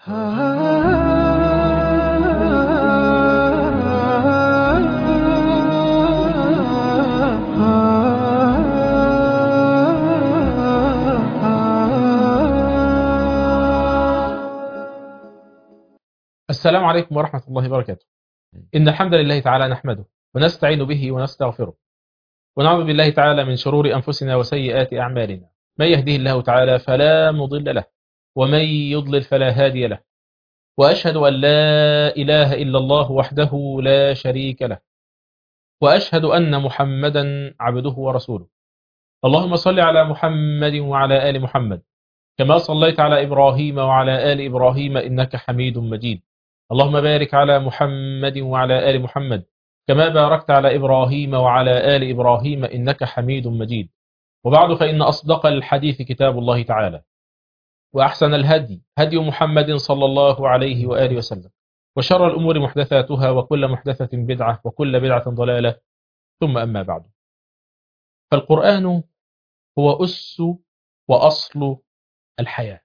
السلام عليكم ورحمة الله وبركاته. إن الحمد لله تعالى نحمده ونستعين به ونستغفره ونعوذ بالله تعالى من شرور أنفسنا وسيئات أعمالنا. من يهده الله تعالى فلا مضل له ومن يضلل فلا هادي له، وأشهد أن لا إله إلا الله وحده لا شريك له، وأشهد أن محمدا عبده ورسوله. اللهم صل على محمد وعلى آل محمد كما صليت على إبراهيم وعلى آل إبراهيم إنك حميد مجيد. اللهم بارك على محمد وعلى آل محمد كما باركت على إبراهيم وعلى آل إبراهيم إنك حميد مجيد. وبعد، فإن أصدق الحديث كتاب الله تعالى، وأحسن الهدي هدي محمد صلى الله عليه وآله وسلم، وشر الأمور محدثاتها وكل محدثة بدعة وكل بدعة ضلالة، ثم أما بعد. فالقرآن هو أس وأصل الحياة.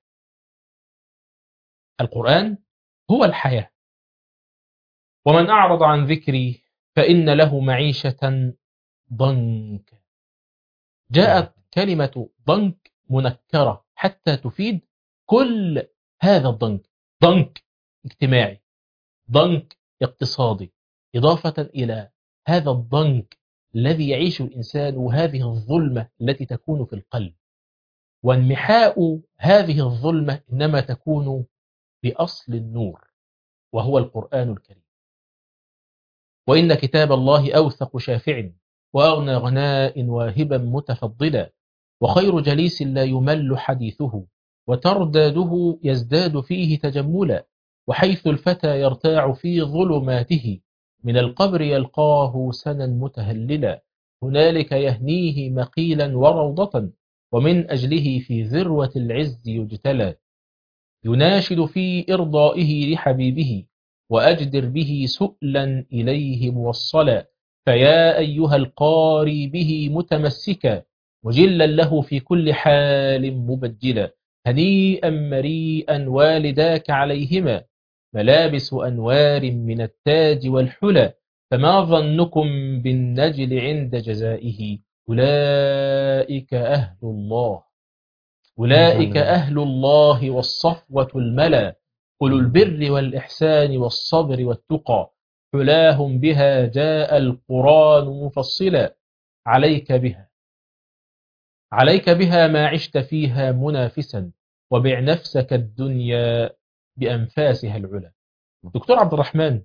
القرآن هو الحياة، ومن أعرض عن ذكري فإن له معيشة ضنكا. جاءت كلمة ضنك منكرة حتى تفيد كل هذا الضنك: ضنك اجتماعي، ضنك اقتصادي، إضافة إلى هذا الضنك الذي يعيش الإنسان وهذه الظلمة التي تكون في القلب. وانمحاء هذه الظلمة إنما تكون بأصل النور، وهو القرآن الكريم. وإن كتاب الله أوثق شافع وأغنى غناء واهبا متفضلا، وخير جليس لا يمل حديثه، وترداده يزداد فيه تجملا. وحيث الفتى يرتاع في ظلماته، من القبر يلقاه سنا متهللا. هنالك يهنيه مقيلا وروضة، ومن أجله في ذروة العز يجتلى. يناشد في إرضائه لحبيبه، وأجدر به سؤلا إليه موصلا. فيا أيها القاري به متمسكا، وجلا له في كل حال مبجلا. هنيئا مريئا والداك عليهما، ملابس أنوار من التاج والحلى. فما ظنكم بالنجل عند جزائه؟ أولئك أهل الله، أولئك أهل الله والصفوة الملا، أولو البر والإحسان والصبر والتقى. حلاهم بها جاء القرآن مفصلا. عليك بها، عليك بها ما عشت فيها منافسا، وبع نفسك الدنيا بأنفاسها العلا. دكتور عبد الرحمن،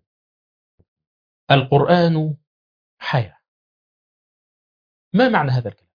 القرآن حياة، ما معنى هذا الكلام؟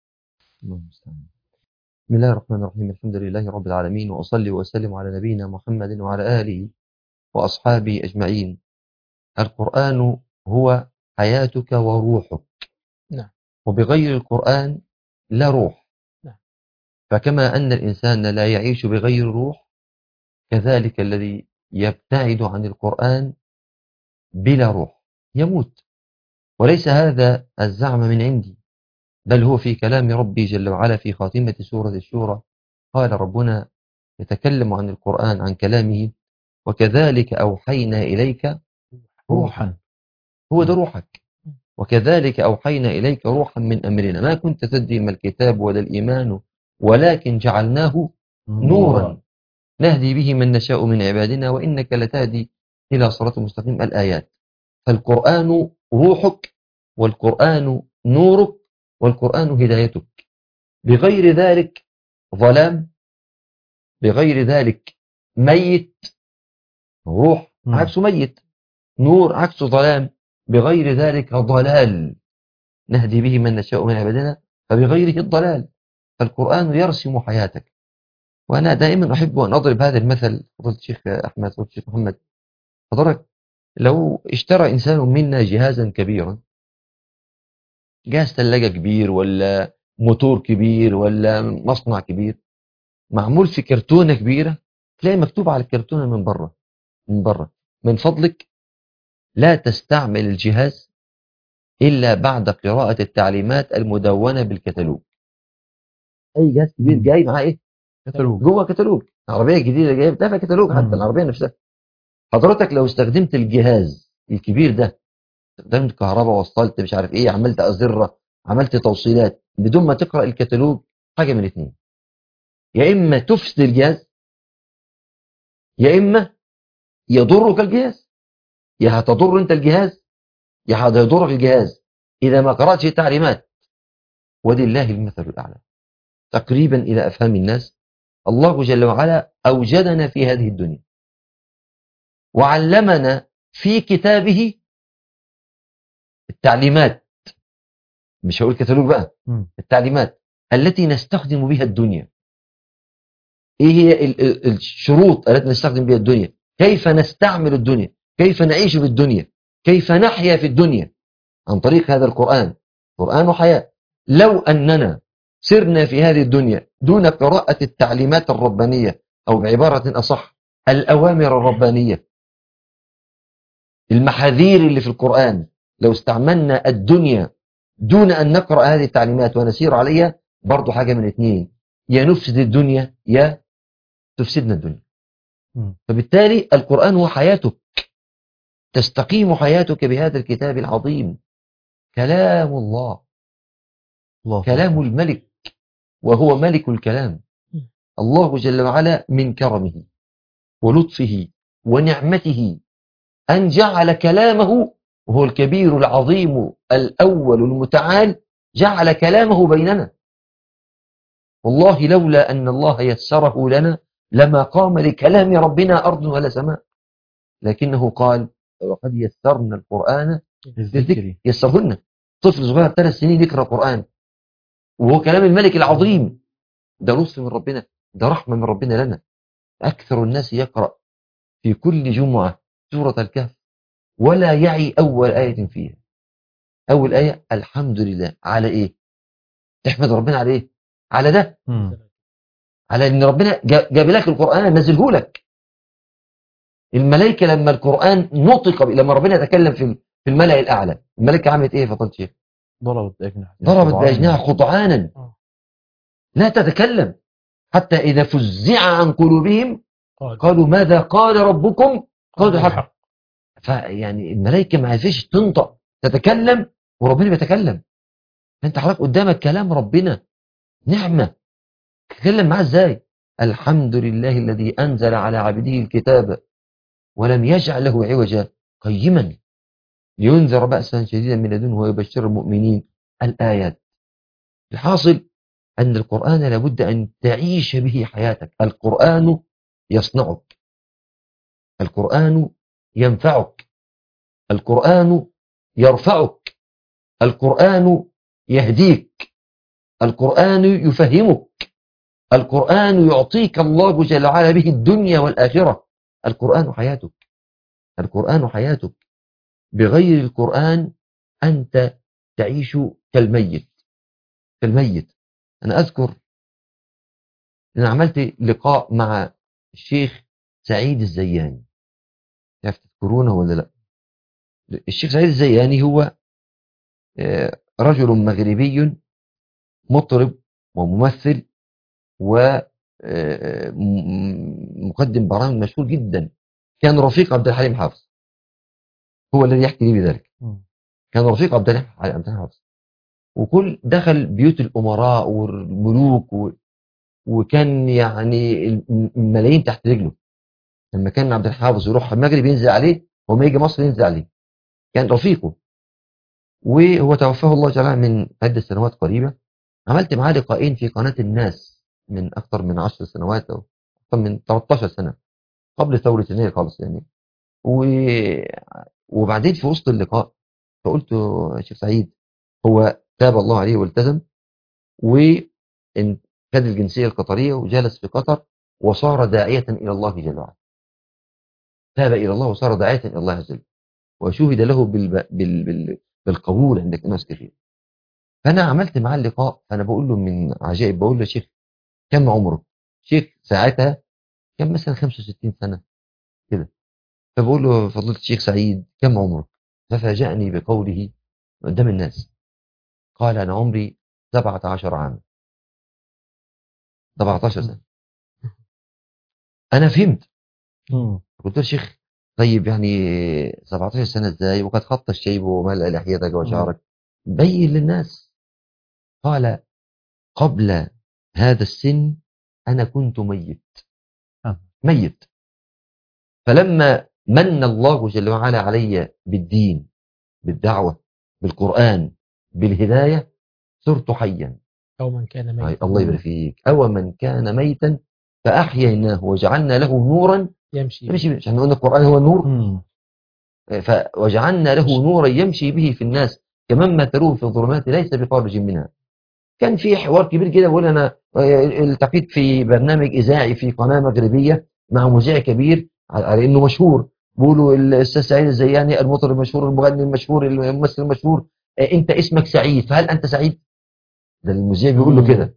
بسم الله الرحمن الرحيم. الحمد لله رب العالمين، وأصلي وأسلم على نبينا محمد وعلى آله وأصحابه أجمعين. القرآن هو حياتك وروحك. نعم. وبغير القرآن لا روح. نعم. فكما أن الإنسان لا يعيش بغير روح، كذلك الذي يبتعد عن القرآن بلا روح يموت. وليس هذا الزعم من عندي، بل هو في كلام ربي جل وعلا في خاتمة سورة الشورى. قال ربنا يتكلم عن القرآن عن كلامه: وكذلك أوحينا إليك روحا. هو ده روحك. وكذلك أوحينا إليك روحا من أمرنا ما كنت تدري ما الكتاب ولا الإيمان، ولكن جعلناه نورا نهدي به من نشاء من عبادنا وإنك لتهدي إلى صراط مستقيم. الآيات. فالقرآن روحك، والقرآن نورك، والقرآن هدايتك. بغير ذلك ظلام، بغير ذلك ميت. روح عكسه ميت، نور عكسه ظلام. بغير ذلك ضلال نهدي به من نشاء من عبادنا، فبغيره الضلال. فالقرآن يرسم حياتك. وأنا دائما أحب أن أضرب هذا المثل. فضلت الشيخ أحمد، فضلت الشيخ محمد، حضرتك لو اشترى إنسان منا جهازا كبيرا، جهاز ثلاجة كبير ولا موتور كبير ولا مصنع كبير معمول في كرتونة كبيرة، تلاقي مكتوب على الكرتونة من بره: من فضلك لا تستعمل الجهاز إلا بعد قراءة التعليمات المدونة بالكتالوج. أي جهاز كبير جاي معاه إيه؟ كتالوج. جوه كتالوج. العربيه الجديده جايه بتبقى كتالوج، حتى العربيه نفسها. حضرتك لو استخدمت الجهاز الكبير ده، استخدمت كهرباء، وصلت مش عارف ايه، عملت ازره، عملت توصيلات بدون ما تقرا الكتالوج، حاجه من الاثنين: يا اما تفسد الجهاز، يا اما يضرك الجهاز. يا هتضر انت الجهاز، يا هيضرك الجهاز اذا ما قراتش التعليمات. ولله المثل الاعلى تقريبا الى افهام الناس. الله جل وعلا اوجدنا في هذه الدنيا، وعلمنا في كتابه التعليمات، مش هقول كتالوج بقى، التعليمات التي نستخدم بها الدنيا. ايه هي الشروط التي نستخدم بها الدنيا؟ كيف نستعمل الدنيا؟ كيف نعيش في الدنيا؟ كيف نحيا في الدنيا؟ عن طريق هذا القرآن. قرآن حياة. لو أننا سرنا في هذه الدنيا دون قراءة التعليمات الربانية، أو بعبارة أصح الأوامر الربانية، المحاذير اللي في القرآن، لو استعملنا الدنيا دون أن نقرأ هذه التعليمات ونسير عليها، برضو حاجة من اثنين: يا نفسد الدنيا يا تفسدنا الدنيا. فبالتالي القرآن هو حياتك، تستقيم حياتك بهذا الكتاب العظيم. كلام الله، كلام الملك، وهو ملك الكلام. الله جل وعلا من كرمه ولطفه ونعمته أن جعل كلامه، وهو الكبير العظيم الأول المتعال، جعل كلامه بيننا. والله لولا أن الله يسره لنا لما قام لكلام ربنا أرض ولا سماء، لكنه قال: وقد يسرنا القرآن للذكر. يسرهن. طفل صغير 3 سنين يقرأ القرآن وهو كلام الملك العظيم. ده لطف من ربنا، ده رحمة من ربنا لنا. أكثر الناس يقرأ في كل جمعة سورة الكهف ولا يعي أول آية فيها. أول آية الحمد لله على إيه؟ تحمد ربنا على إيه؟ على ده، على إن ربنا جاب لك القرآن، نزله لك. الملائكة لما القرآن نطق لما ربنا يتكلم في الملأ الأعلى، الملائكة عملت إيه يا فضيلة الشيخ؟ ضربت بأجنحة خضعانا لا تتكلم، حتى إذا فزع عن قلوبهم قالوا ماذا قال ربكم؟ قالوا الحق. فيعني الملائكة ما فيش تنطق، تتكلم وربنا بيتكلم. انت حضرتك قدامك كلام ربنا، نعمة، تتكلم معاه ازاي؟ الحمد لله الذي أنزل على عبده الكتاب ولم يجعل له عوجا قيما لينذر بأسا شديدا من لدنه ويبشر المؤمنين. الآيات. الحاصل أن القرآن لابد أن تعيش به حياتك. القرآن يصنعك، القرآن ينفعك، القرآن يرفعك، القرآن يهديك، القرآن يفهمك، القرآن يعطيك الله جل وعلا به الدنيا والآخرة. القرآن حياتك، القرآن حياتك. بغير القرآن أنت تعيش كالميت، كالميت. أنا أذكر أن عملت لقاء مع الشيخ سعيد الزياني، تذكرونه ولا لا؟ الشيخ سعيد الزياني هو رجل مغربي، مطرب وممثل ومقدم برامج مشهور جدا. كان رفيق عبد الحليم حافظ، هو الذي يحكي لي بذلك. كان رفيق عبد الحليم حافظ، وكل دخل بيوت الأمراء والملوك وكان يعني الملايين تحت رجله. لما كان عبد الحليم حافظ يروح المغرب ينزل عليه، وما يجي مصر ينزل عليه. كان رفيقه، وهو توفاه الله تعالى من عدة سنوات قريبة. عملت معاه لقاءين في قناة الناس من أكثر من 10 سنوات أو أكثر من 13 سنة، قبل ثورة يناير خالص يعني. وبعدين في وسط اللقاء فقلت يا شيخ سعيد، هو تاب الله عليه والتزم وخد الجنسية القطرية وجلس في قطر وصار داعية إلى الله جل وعلا. تاب إلى الله وصار داعية إلى الله عز وجل، وشهد له بالقبول عند ناس كثير. فأنا عملت معاه اللقاء، فأنا بقول له من عجائب، بقول له يا شيخ كم عمرك؟ شيخ ساعتها كان مثلا 65 سنة كده. فبقول له فضيلة الشيخ سعيد كم عمرك؟ ففاجأني بقوله قدام الناس، قال أنا عمري 17 عاما. 17 سنة. أنا فهمت. مم. قلت له شيخ طيب يعني 17 سنة ازاي وقد خط الشيب وملأ لحيتك وشعرك، بين للناس. قال قبل هذا السن أنا كنت ميت ميت، فلما من الله جل وعلا علي بالدين بالدعوة بالقرآن بالهداية صرت حيا. أو من كان ميتا الله يبارك فيك. أو من كان ميتا فأحييناه وجعلنا له نورا يمشي يمشي به. به. عشان قلنا القرآن هو النور، مم. وجعلنا له نورا يمشي به في الناس كمن مثلوه في الظلمات ليس بخارج منها. كان في حوار كبير كده بقول أنا التقيت في برنامج إذاعي في قناة مغربية مع مذيع كبير على إنه مشهور، بيقولوا الأستاذ سعيد الزياني المطرب المشهور المغني المشهور الممثل المشهور، أنت اسمك سعيد فهل أنت سعيد؟ ده المذيع بيقول له كده.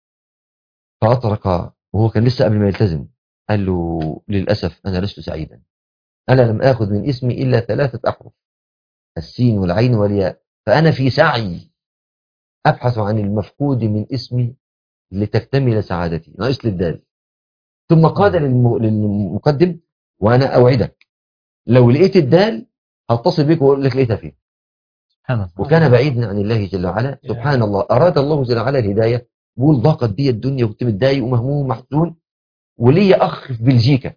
فأطرق وهو كان لسه قبل ما يلتزم قال له للأسف أنا لست سعيدا، أنا لم آخذ من اسمي إلا 3 أحرف السين والعين والياء، فأنا في سعي أبحث عن المفقود من اسمي لتكتمل سعادتي، ناقص للدال. ثم قال للمقدم وأنا أوعدك لو لقيت الدال هتصل بك وأقول لك لقيتها فين. وكان بعيدا عن الله جل وعلا. سبحان الله، أراد الله جل وعلا الهداية. بقول ضاقت بي الدنيا وكنت متضايق ومهموم ومحزون، ولي أخ في بلجيكا.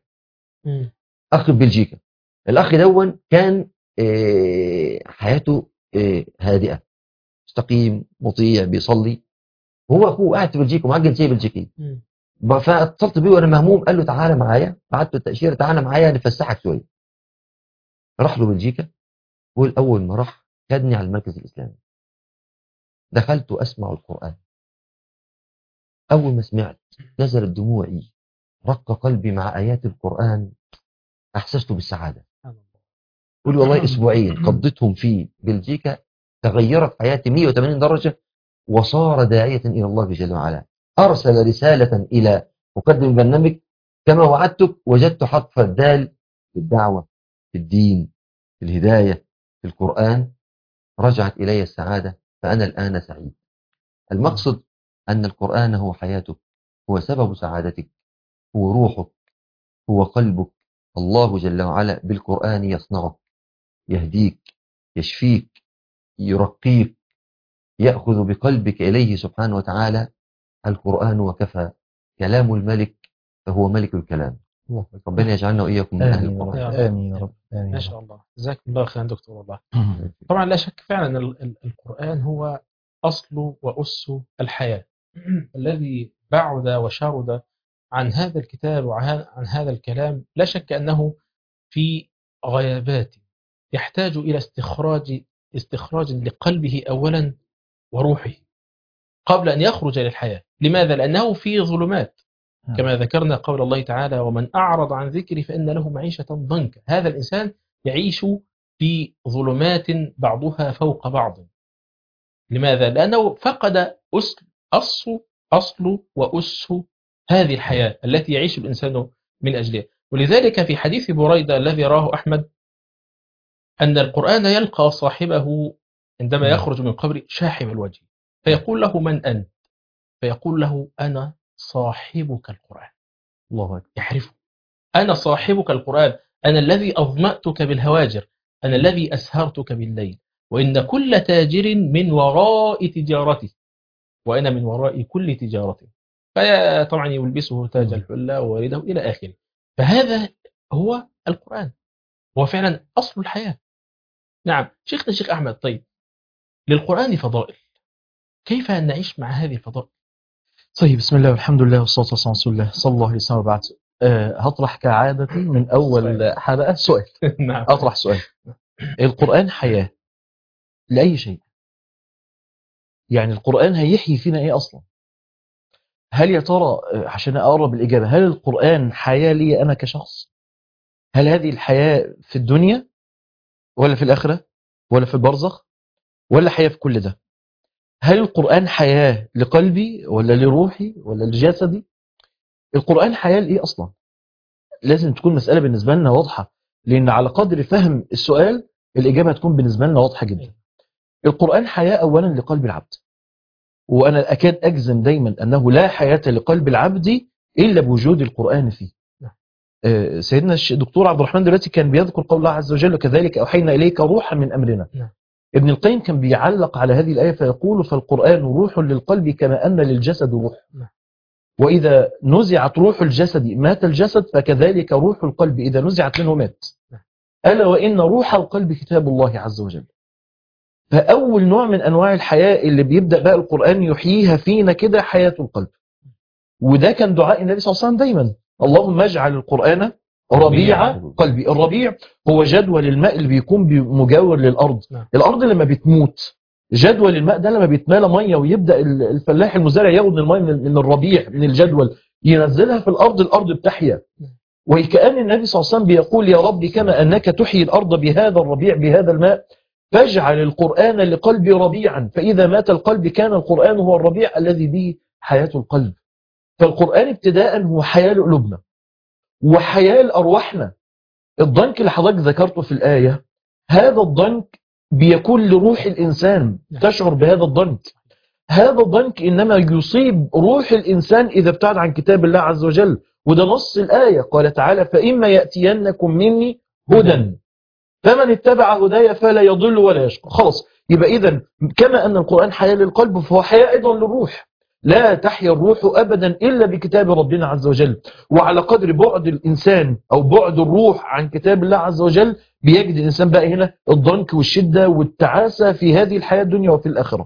أخ في بلجيكا، الأخ دون كان حياته هادئة، مستقيم مطيع بيصلي، هو أخوه قاعد في بلجيكا ومعاه جنسية بلجيكية. فاتصلت بيه وأنا مهموم، قال له تعالى معايا، بعت له التأشيرة تعالى معايا نفسحك شوية. راح له بلجيكا، أول ما راح خدني على المركز الإسلامي، دخلت أسمع القرآن. أول ما سمعت نزلت دموعي، رق قلبي مع آيات القرآن، أحسست بالسعادة. قول والله أسبوعين قضيتهم في بلجيكا تغيرت حياتي 180 درجة، وصار داعية إلى الله جل وعلا. أرسل رسالة إلى مقدم البرنامج كما وعدتك، وجدت حرف الدال في الدعوة في الدين في الهداية في القرآن، رجعت إلي السعادة، فأنا الآن سعيد. المقصد أن القرآن هو حياتك، هو سبب سعادتك، هو روحك، هو قلبك. الله جل وعلا بالقرآن يصنعك، يهديك، يشفيك، يرقيك، يأخذ بقلبك إليه سبحانه وتعالى. القرآن وكفى، كلام الملك فهو ملك الكلام. ربنا يجعلنا وإياكم من أهل القرآن. آمين يا رب. ما شاء الله، جزاكم الله خيرا دكتور. والله طبعا لا شك فعلا أن القرآن هو أصل وأس الحياة. الذي بعد وشرد عن هذا الكتاب وعن هذا الكلام لا شك أنه في غيابات يحتاج إلى استخراج لقلبه أولا وروحه قبل أن يخرج للحياة. لماذا؟ لأنه في ظلمات كما ذكرنا قول الله تعالى ومن أعرض عن ذكري فإن له معيشة ضنكا. هذا الإنسان يعيش في ظلمات بعضها فوق بعض. لماذا؟ لأنه فقد أصل وأس هذه الحياة التي يعيش الإنسان من أجلها. ولذلك في حديث بريدة الذي راه أحمد أن القرآن يلقى صاحبه عندما يخرج من قبر شاحب الوجه، فيقول له من أنت؟ فيقول له أنا صاحبك القرآن. الله أكبر. يعرفه، أنا صاحبك القرآن، أنا الذي أظمأتك بالهواجر، أنا الذي أسهرتك بالليل، وإن كل تاجر من وراء تجارته وأنا من وراء كل تجارته. فطبعا يلبسه تاج الحلة وورده إلى آخره. فهذا هو القرآن، هو فعلا أصل الحياة. نعم شيخنا الشيخ أحمد، طيب للقرآن فضائل، كيف أن نعيش مع هذه الفضائل؟ طيب بسم الله والحمد لله والصلاة والسلام على رسول الله صلى الله عليه وسلم. وبعد هطرح كعادتي من أول حلقة سؤال. نعم. أطرح سؤال. القرآن حياة لأي شيء، يعني القرآن هيحيي فينا إيه أصلا؟ هل يا ترى عشان أقرب الإجابة، هل القرآن حياة لي أنا كشخص؟ هل هذه الحياة في الدنيا ولا في الآخرة ولا في البرزخ ولا حياة في كل ده؟ هل القرآن حياة لقلبي ولا لروحي ولا لجسدي؟ القرآن حياة لإيه أصلا؟ لازم تكون مسألة بالنسبة لنا واضحة، لأن على قدر فهم السؤال الإجابة هتكون بالنسبة لنا واضحة جدا. القرآن حياة أولا لقلب العبد، وأنا أكاد أجزم دايما أنه لا حياة لقلب العبد إلا بوجود القرآن فيه. سيدنا الدكتور عبد الرحمن دلوقتي كان بيذكر قول الله عز وجل وكذلك أوحينا إليك روحا من أمرنا. ابن القيم كان بيعلق على هذه الآية فيقول فالقرآن روح للقلب كما أن للجسد روح، وإذا نزعت روح الجسد مات الجسد، فكذلك روح القلب إذا نزعت منه مات. ألا وإن روح القلب كتاب الله عز وجل. فأول نوع من أنواع الحياة اللي بيبدأ بقى القرآن يحييها فينا كده حياة القلب. وده كان دعاء النبي صلى الله عليه وسلم دايما، اللهم اجعل القرآن ربيع قلبي. الربيع هو جدول الماء اللي بيكون مجاور للأرض. الأرض لما بتموت جدول الماء ده لما بيتمالى مية ويبدأ الفلاح المزارع ياخد المية من الربيع من الجدول ينزلها في الأرض بتحيا. وكأن النبي صلى الله عليه وسلم بيقول يا ربي كما أنك تحيي الأرض بهذا الربيع بهذا الماء فاجعل القرآن لقلبي ربيعا، فإذا مات القلب كان القرآن هو الربيع الذي به حياة القلب. فالقرآن ابتداء هو حياة لقلوبنا وحياة لأرواحنا. الضنك اللي حضرتك ذكرته في الآية هذا الضنك بيكون لروح الإنسان تشعر بهذا الضنك. هذا الضنك إنما يصيب روح الإنسان إذا ابتعد عن كتاب الله عز وجل، وده نص الآية. قال تعالى فإما يأتينكم مني هدى فمن اتبع هدايا فلا يضل ولا يشقى. خلاص، يبقى إذن كما أن القرآن حياة للقلب فهو حياة أيضا للروح. لا تحيا الروح أبدا إلا بكتاب ربنا عز وجل. وعلى قدر بعد الإنسان أو بعد الروح عن كتاب الله عز وجل بيجد الإنسان بقى هنا الضنك والشدة والتعاسة في هذه الحياة الدنيا وفي الآخرة.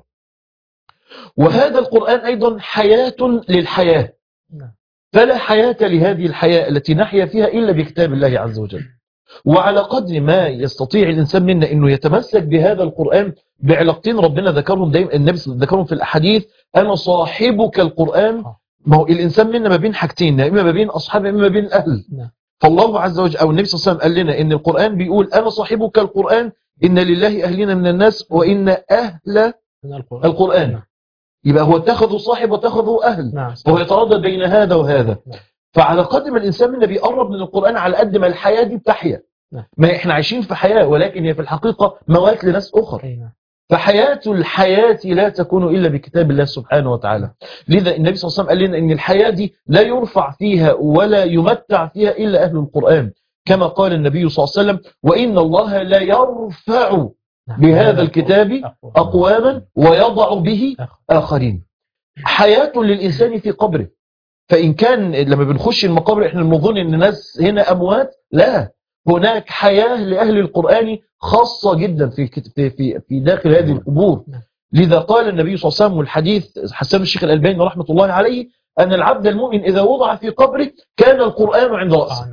وهذا القرآن أيضا حياة للحياة، فلا حياة لهذه الحياة التي نحيا فيها إلا بكتاب الله عز وجل. وعلى قدر ما يستطيع الإنسان منا أنه يتمسك بهذا القرآن بعلاقتين ربنا ذكرهم دايما، النبي ذكرهم في الأحاديث، أنا صاحبك القرآن. ما هو الإنسان منا ما بين حاجتين، إما ما بين أصحابه إما ما بين الأهل. فالله عز وجل أو النبي صلى الله عليه وسلم قال لنا إن القرآن بيقول أنا صاحبك القرآن إن لله أهلنا من الناس وإن أهل القرآن. يبقى هو اتخذوا صاحب واتخذوا أهل، وهو يتردد بين هذا وهذا. فعلى قدر ما الإنسان منا بيقرب من القرآن على قد ما الحياة دي بتحيا. ما إحنا عايشين في حياة ولكن هي في الحقيقة موات لناس أخر. فحياة الحياة لا تكون إلا بكتاب الله سبحانه وتعالى. لذا النبي صلى الله عليه وسلم قال لنا إن الحياة دي لا يرفع فيها ولا يمتع فيها إلا أهل القرآن، كما قال النبي صلى الله عليه وسلم وإن الله لا يرفع بهذا الكتاب أقواما ويضع به آخرين. حياة للإنسان في قبره. فإن كان لما بنخش المقابر إحنا بنظن إن الناس هنا أموات، لا، هناك حياة لأهل القرآن خاصة جدا في داخل هذه القبور. لذا قال النبي صلى الله عليه وسلم والحديث حسن الشيخ الألباني رحمة الله عليه أن العبد المؤمن إذا وضع في قبره كان القرآن عند رأسه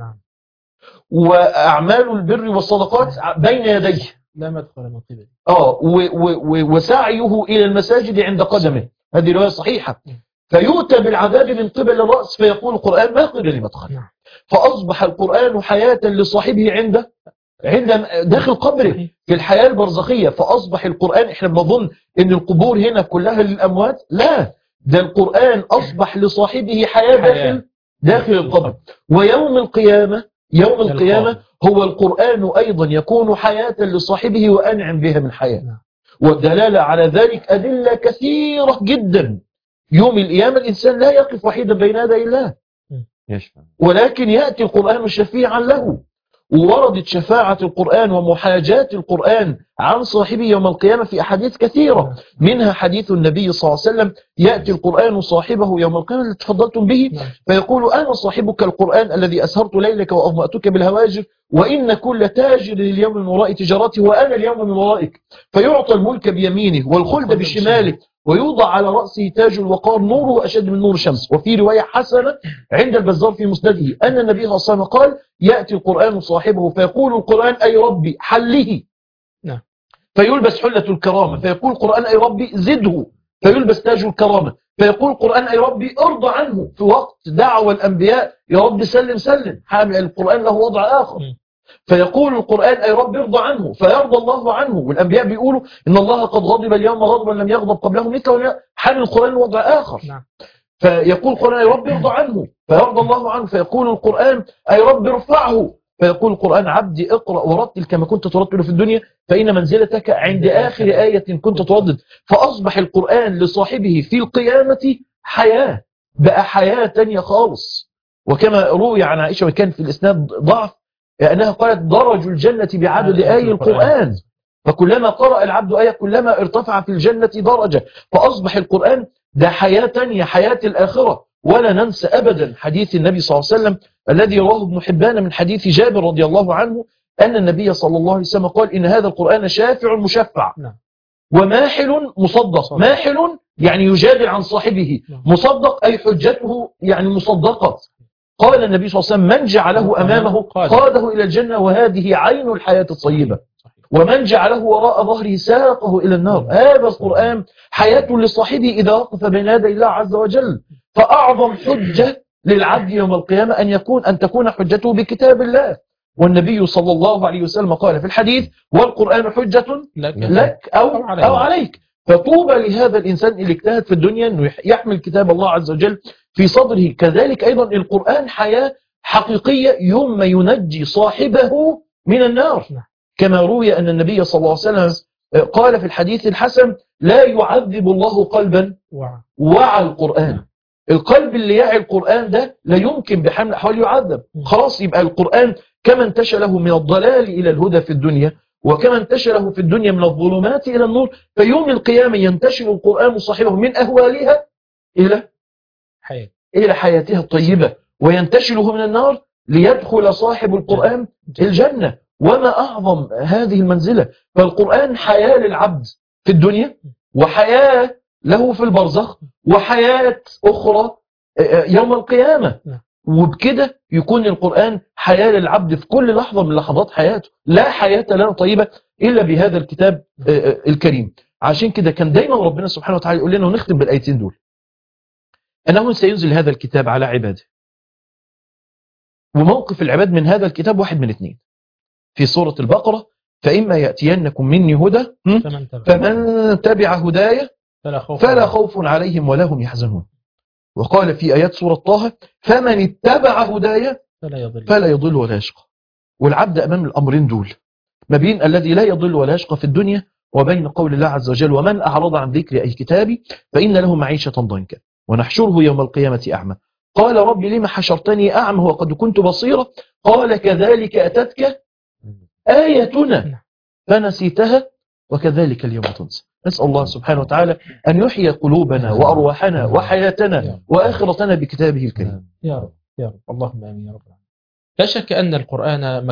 وأعمال البر والصدقات بين يديه لا مدخل من قبل وسعيه إلى المساجد عند قدمه. هذه رواية صحيحة. فيؤتى بالعذاب من قبل الرأس فيقول القرآن ما قبل مدخل. فأصبح القرآن حياة لصاحبه عند داخل قبره في الحياة البرزخية. فأصبح القرآن، احنا بنظن ان القبور هنا كلها للأموات، لا، ده القرآن أصبح لصاحبه حياة داخل القبر. ويوم القيامة هو القرآن أيضا يكون حياة لصاحبه وأنعم بها من حياة. والدلالة على ذلك أدلة كثيرة جدا. يوم القيامة الإنسان لا يقف وحيدا بين يدي الله، ولكن يأتي القرآن شفيعا له. ووردت شفاعة القرآن ومحاجاة القرآن عن صاحبه يوم القيامة في أحاديث كثيرة، منها حديث النبي صلى الله عليه وسلم يأتي القرآن صاحبه يوم القيامة الذي تفضلتم به فيقول أنا صاحبك القرآن الذي أسهرت ليلك وأظمأتك بالهواجر وإن كل تاجر اليوم من وراء تجارته وأنا اليوم من ورائك. فيعطى الملك بيمينه والخلد بشماله ويوضع على رأسه تاج الوقار نوره أشد من نور الشمس. وفي رواية حسنة عند البزار في مسنده أن النبي صلى الله عليه وسلم قال يأتي القرآن صاحبه فيقول القرآن أي ربي حله فيلبس حلة الكرامة، فيقول القرآن أي ربي زده فيلبس تاج الكرامة، فيقول القرآن أي ربي ارضى عنه. في وقت دعوة الأنبياء يا رب سلم سلم، حامل القرآن له وضع آخر، فيقول القرآن أي رب ارضى عنه فيرضى الله عنه. والأنبياء بيقولوا إن الله قد غضب اليوم غضبا لم يغضب قبله مثله، حامل القرآن وضع آخر. فيقول القرآن أي رب ارضى عنه فيرضى الله عنه، فيقول القرآن أي رب ارفعه، فيقول القرآن عبدي اقرأ ورتل كما كنت ترتل في الدنيا فإن منزلتك عند آخر آية كنت تردد. فأصبح القرآن لصاحبه في القيامة حياة، بقى حياة تانية خالص. وكما روي عن عائشة وكان في الإسناد ضعف أنها قالت درج الجنة بعدد آي القرآن، فكلما قرأ العبد آية كلما ارتفع في الجنة درجة. فأصبح القرآن ده حياة تانية، حياة الآخرة. ولا ننسى أبدا حديث النبي صلى الله عليه وسلم الذي رواه ابن حبان من حديث جابر رضي الله عنه أن النبي صلى الله عليه وسلم قال إن هذا القرآن شافع مشفع وماحل مصدق. ماحل يعني يجادل عن صاحبه، مصدق أي حجته يعني مصدقة. قال النبي صلى الله عليه وسلم من جعله أمامه قاده إلى الجنة وهذه عين الحياة الطيبة، ومن جعله وراء ظهره ساقه إلى النار. هذا القرآن حياة لصاحبه إذا وقف بين يدي الله عز وجل. فأعظم حجة للعبد يوم القيامة أن تكون حجته بكتاب الله. والنبي صلى الله عليه وسلم قال في الحديث والقرآن حجة لك أو عليك. فطوبى لهذا الإنسان اللي اجتهد في الدنيا أنه يحمل كتاب الله عز وجل في صدره. كذلك أيضا القرآن حياة حقيقية يوم ينجي صاحبه من النار، كما روي أن النبي صلى الله عليه وسلم قال في الحديث الحسن لا يعذب الله قلبا وعى القرآن. القلب اللي يعي القرآن ده لا يمكن بحال من الأحوال يعذب. خلاص يبقى القرآن كما انتشر له من الضلال إلى الهدى في الدنيا، وكما انتشر له في الدنيا من الظلمات إلى النور، فيوم القيامة ينتشر القرآن صاحبه من أهوالها إلى حياتها الطيبة، وينتشره من النار ليدخل صاحب القرآن الجنة. وما أعظم هذه المنزلة. فالقرآن حياة للعبد في الدنيا، وحياة له في البرزخ، وحياة أخرى يوم القيامة. وبكده يكون القرآن حياة للعبد في كل لحظة من لحظات حياته. لا حياة لنا طيبة إلا بهذا الكتاب الكريم. عشان كده كان دايما ربنا سبحانه وتعالى يقول لنا، ونختم بالآيتين دول، أنه سينزل هذا الكتاب على عباده. وموقف العباد من هذا الكتاب واحد من اثنين. في سورة البقرة فإما يأتينكم مني هدى فمن تبع هدايا فلا خوف عليهم ولا هم يحزنون. وقال في آيات سورة طه فمن اتبع هدايا فلا يضل ولا يشقى. والعبد أمام الأمرين دول، ما بين الذي لا يضل ولا يشقى في الدنيا، وبين قول الله عز وجل ومن أعرض عن ذكر أي كتابي فإن له معيشة ضنكا ونحشره يوم القيامة أعمى. قال رب لما حشرتني أعمى وقد كنت بصيرا قال كذلك أتتك آيتنا فنسيتها وكذلك اليوم تنسى. نسأل الله سبحانه وتعالى أن يحيي قلوبنا وأرواحنا وحياتنا وآخرتنا بكتابه الكريم. يا رب يا رب، اللهم آمين يا رب. لا شك أن القرآن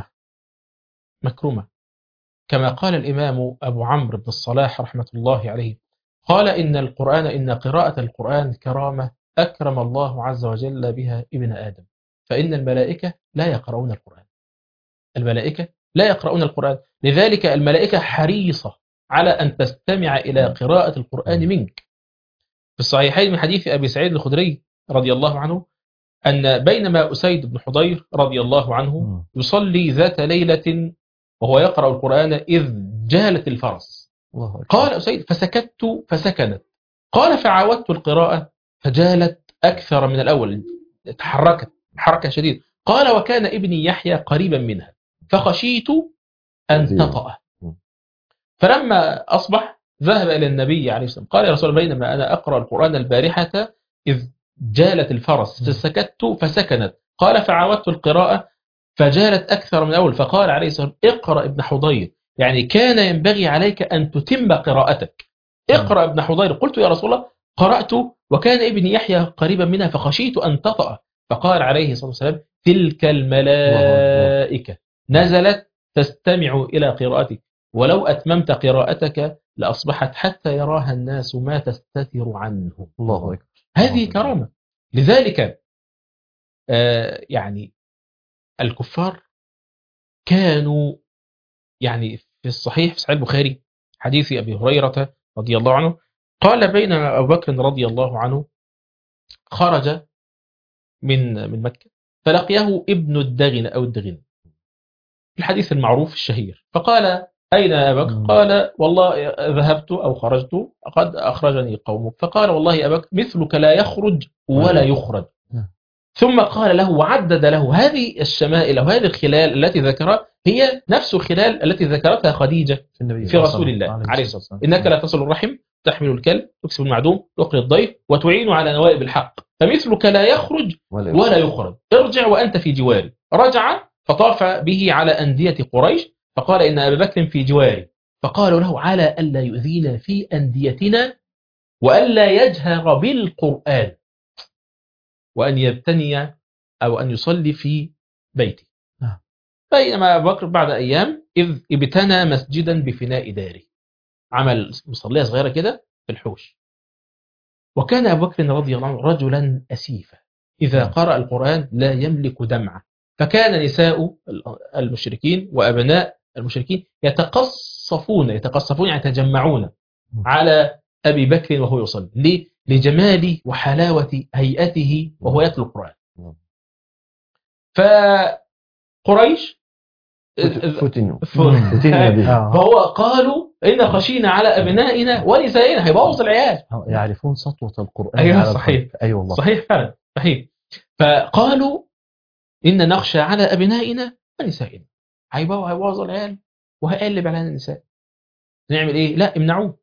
مكرمة كما قال الإمام أبو عمرو بن الصلاح رحمة الله عليه، قال إن قراءة القرآن كرامة أكرم الله عز وجل بها ابن آدم، فإن الملائكة لا يقرؤون القرآن. الملائكة لا يقرؤون القرآن، لذلك الملائكة حريصة على أن تستمع إلى قراءة القرآن منك. في الصحيحين من حديث أبي سعيد الخدري رضي الله عنه أن بينما أسيد بن حضير رضي الله عنه يصلي ذات ليلة وهو يقرأ القرآن إذ جالت الفرس. قال أسيد فسكت فسكنت، قال فعاودت القراءة فجالت أكثر من الأول، تحركت حركة شديدة. قال وكان ابني يحيى قريبا منها فخشيت أن تطأ. فلما أصبح ذهب إلى النبي عليه الصلاة والسلام قال يا رسول الله بينما أنا أقرأ القرآن البارحة إذ جالت الفرس فسكت فسكنت، قال فعاودت القراءة فجالت أكثر من الأول. فقال عليه الصلاة والسلام اقرأ ابن حضير، يعني كان ينبغي عليك أن تتم قراءتك، اقرأ ابن حضير. قلت يا رسول الله قرأت وكان ابني يحيى قريبا منها فخشيت أن تطأ. فقال عليه الصلاة والسلام تلك الملائكة نزلت تستمع إلى قراءتك ولو أتممت قراءتك لأصبحت حتى يراها الناس ما تستتر عنه. الله أكبر. هذه كرامة. لذلك يعني الكفار كانوا يعني في الصحيح في صحيح البخاري حديث أبي هريرة رضي الله عنه قال بينما أبو بكر رضي الله عنه خرج من مكة فلقيه ابن الدغن أو الدغن، الحديث المعروف الشهير. فقال أين يا أبا بكر؟ قال والله ذهبت أو خرجت قد أخرجني قومك. فقال والله يا أبا بكر مثلك لا يخرج ولا يخرج. ثم قال له وعدد له هذه الشمائل وهذه الخلال التي ذكرها هي نفس الخلال التي ذكرتها خديجة في رسول الله عليه الصلاة والسلام. إنك لا تصل الرحم تحمل الكلب، تكسب المعدوم، تقري الضيف، وتعين على نوائب الحق، فمثلك لا يخرج ولا يخرج، ارجع وأنت في جواري. رجع فطاف به على أندية قريش فقال إن أبا بكر في جواري، فقالوا له على ألا يؤذينا في أنديتنا وألا يجهر بالقرآن وأن يبتني أو أن يصلي في بيته. بينما أبو بكر بعد أيام إذ ابتنى مسجدا بفناء داره، عمل مصلية صغيرة كده في الحوش. وكان أبو بكر رضي الله عنه رجلا أسيفا إذا قرأ القرآن لا يملك دمعة، فكان نساء المشركين وأبناء المشركين يتقصفون يعني يتجمعون على أبي بكر وهو يصلي. ليه؟ لجمال وحلاوة هيئته وهو يتلو القرآن. فقريش فتنوا فهو قالوا إن خشينا على أبنائنا ونسائنا، هيبوظ العيال. يعرفون سطوة القرآن. أيوة صحيح. أيوة والله. صحيح فعلا صحيح. فقالوا إن نخشى على أبنائنا ونسائنا، هيبوظ العيال وهيقلب على النساء، نعمل إيه؟ لا امنعوه.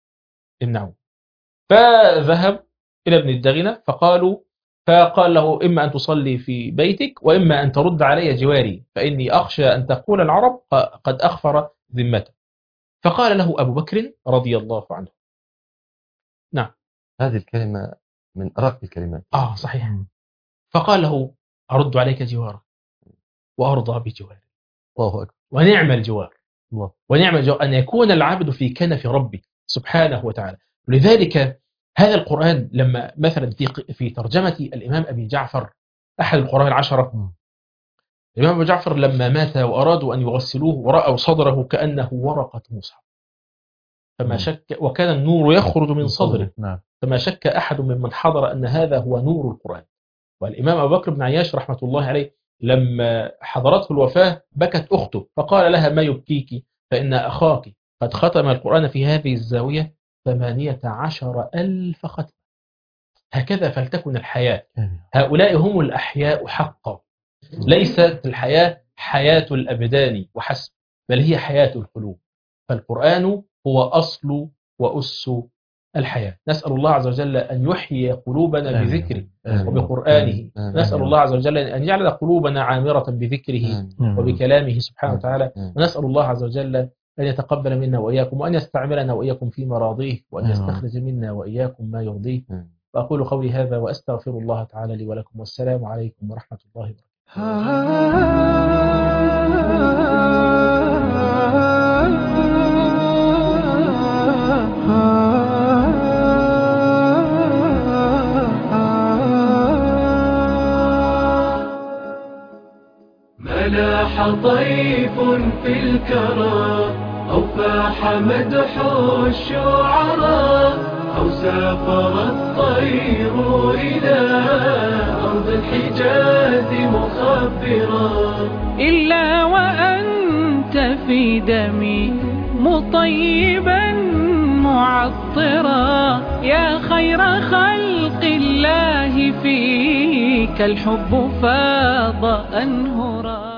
فذهب إلى ابن الدغنة فقال له إما أن تصلي في بيتك وإما أن ترد علي جواري، فإني أخشى أن تقول العرب قد أخفر ذمته. فقال له أبو بكر رضي الله عنه. نعم، هذه الكلمة من أرق الكلمات. صحيح. فقال له أرد عليك جوارك وأرضى بجواري. الله أكبر. ونعم الجوار. الله. ونعم الجوار أن يكون العبد في كنف ربي سبحانه وتعالى. ولذلك هذا القرآن لما مثلا في ترجمة الإمام أبي جعفر أحد القراء العشرة، الإمام أبي جعفر لما مات وأرادوا أن يغسلوه ورأوا صدره كأنه ورقة مصحف، فما شك، وكان النور يخرج من صدره، فما شك أحد ممن حضر أن هذا هو نور القرآن. والإمام أبو بكر بن عياش رحمة الله عليه لما حضرته الوفاة بكت أخته فقال لها ما يبكيك فإن أخاك قد ختم القرآن في هذه الزاوية 18,000 ختم. هكذا فلتكن الحياة، هؤلاء هم الأحياء حقا. ليست الحياة حياة الأبدان وحسب، بل هي حياة القلوب. فالقرآن هو أصل وأس الحياة. نسأل الله عز وجل أن يحيي قلوبنا بذكره وبقرآنه. نسأل الله عز وجل أن يجعل قلوبنا عامرة بذكره وبكلامه سبحانه وتعالى. ونسأل الله عز وجل أن يتقبل منا وإياكم، وأن يستعملنا وإياكم في مراضيه، وأن يستخرج منا وإياكم ما يرضيه. وأقول قولي هذا وأستغفر الله تعالى لي ولكم، والسلام عليكم ورحمة الله وبركاته. ملاح طيف في الكرى أو فاح مدح الشعراء أو سافر الطير إلى أرض الحجاز مخبرا، إلا وأنت في دمي مطيبا معطرا. يا خير خلق الله فيك الحب فاض أنهرا.